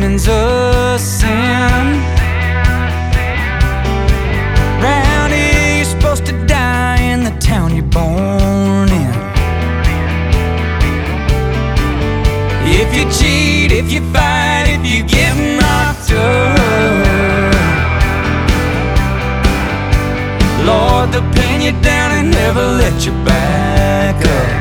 Gambling,'s a sin. Round here you're supposed to die in the town you're born in. If you cheat, if you fight, if you get knocked up, Lord, they'll pin you down and never let you back up.